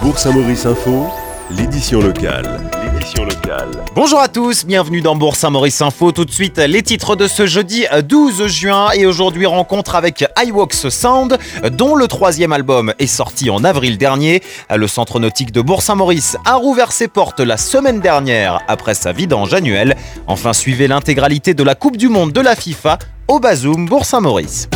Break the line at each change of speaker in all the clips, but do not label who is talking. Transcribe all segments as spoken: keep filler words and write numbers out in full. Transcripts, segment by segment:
Bourg-Saint-Maurice Info, l'édition locale. L'édition locale.
Bonjour à tous, bienvenue dans Bourg-Saint-Maurice Info. Tout de suite, les titres de ce jeudi douze juin. Et aujourd'hui, rencontre avec iWox Sound, dont le troisième album est sorti en avril dernier. Le centre nautique de Bourg-Saint-Maurice a rouvert ses portes la semaine dernière après sa vidange annuelle. Enfin, suivez l'intégralité de la Coupe du Monde de la FIFA au Bazoum Bourg-Saint-Maurice.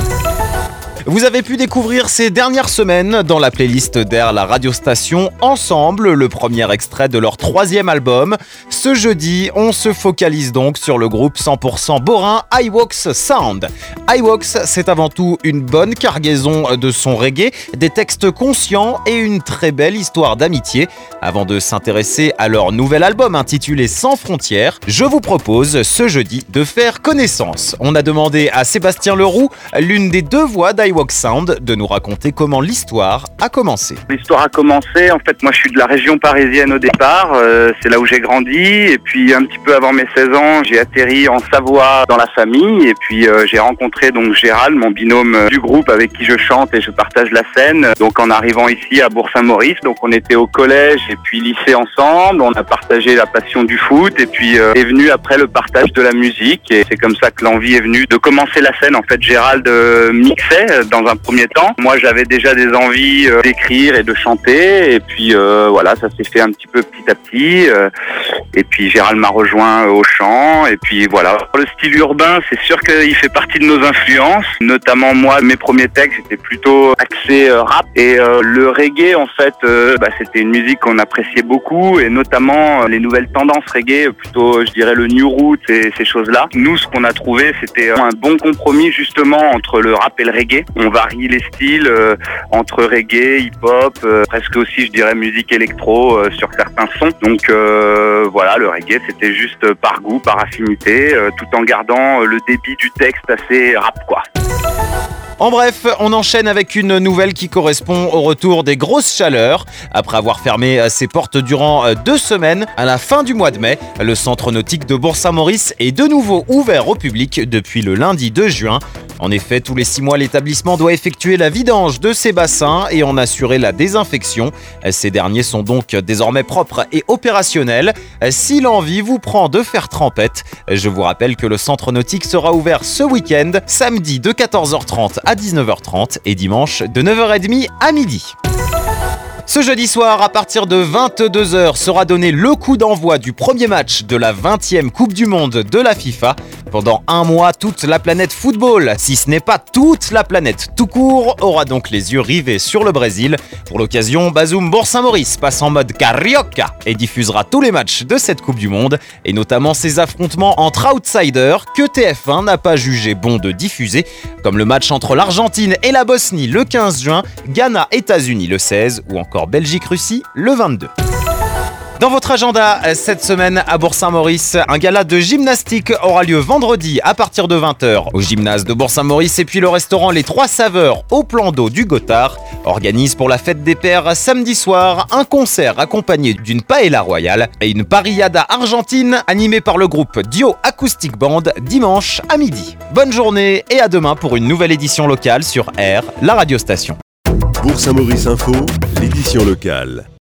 Vous avez pu découvrir ces dernières semaines dans la playlist d'Air, la radiostation, Ensemble, le premier extrait de leur troisième album. Ce jeudi, on se focalise donc sur le groupe cent pour cent borin iWox Sound. iWox, c'est avant tout une bonne cargaison de son reggae, des textes conscients et une très belle histoire d'amitié. Avant de s'intéresser à leur nouvel album intitulé Sans frontières, je vous propose ce jeudi de faire connaissance. On a demandé à Sébastien Leroux, l'une des deux voix d'iWox Sound, de nous raconter comment l'histoire a commencé.
L'histoire a commencé, en fait, moi je suis de la région parisienne au départ, euh, c'est là où j'ai grandi, et puis un petit peu avant mes seize ans, j'ai atterri en Savoie dans la famille, et puis euh, j'ai rencontré donc Gérald, mon binôme euh, du groupe avec qui je chante et je partage la scène, donc en arrivant ici à Bourg-Saint-Maurice, donc on était au collège et puis lycée ensemble, on a partagé la passion du foot, et puis euh, est venu après le partage de la musique, et c'est comme ça que l'envie est venue de commencer la scène. En fait, Gérald euh, mixait dans un premier temps. Moi, j'avais déjà des envies euh, d'écrire et de chanter, et puis euh, voilà, ça s'est fait un petit peu petit à petit. Euh, et puis Gérald m'a rejoint au chant, et puis voilà. Le style urbain, c'est sûr qu'il fait partie de nos influences. Notamment moi, mes premiers textes étaient plutôt axés euh, rap, et euh, le reggae, en fait, euh, bah, c'était une musique qu'on appréciait beaucoup, et notamment euh, les nouvelles tendances reggae, plutôt, je dirais, le new root et ces choses-là. Nous, ce qu'on a trouvé, c'était un bon compromis justement entre le rap et le reggae. On varie les styles euh, entre reggae, hip-hop, euh, presque aussi, je dirais, musique électro euh, sur certains sons. Donc euh, voilà, le reggae, c'était juste par goût, par affinité, euh, tout en gardant le débit du texte assez rap, quoi.
En bref, on enchaîne avec une nouvelle qui correspond au retour des grosses chaleurs. Après avoir fermé ses portes durant deux semaines, à la fin du mois de mai, le centre nautique de Bourg-Saint-Maurice est de nouveau ouvert au public depuis le lundi deux juin. En effet, tous les six mois, l'établissement doit effectuer la vidange de ses bassins et en assurer la désinfection. Ces derniers sont donc désormais propres et opérationnels. Si l'envie vous prend de faire trempette, je vous rappelle que le centre nautique sera ouvert ce week-end, samedi de quatorze heures trente à dix-neuf heures trente et dimanche de neuf heures trente à midi. Ce jeudi soir, à partir de vingt-deux heures, sera donné le coup d'envoi du premier match de la vingtième Coupe du Monde de la FIFA. Pendant un mois, toute la planète football, si ce n'est pas toute la planète tout court, aura donc les yeux rivés sur le Brésil. Pour l'occasion, Bazoum Bourg-Saint-Maurice passe en mode carioca et diffusera tous les matchs de cette Coupe du Monde, et notamment ces affrontements entre outsiders que T F un n'a pas jugé bon de diffuser, comme le match entre l'Argentine et la Bosnie le quinze juin, Ghana-États-Unis le seize ou encore Belgique-Russie le vingt-deux. Dans votre agenda, cette semaine à Bourg-Saint-Maurice, un gala de gymnastique aura lieu vendredi à partir de vingt heures au gymnase de Bourg-Saint-Maurice, et puis le restaurant Les Trois Saveurs au plan d'eau du Gothard organise pour la fête des pères samedi soir un concert accompagné d'une paella royale et une parrillada argentine animée par le groupe Dio Acoustic Band dimanche à midi. Bonne journée et à demain pour une nouvelle édition locale sur Air, la radiostation.
Bourg-Saint-Maurice Info, l'édition locale.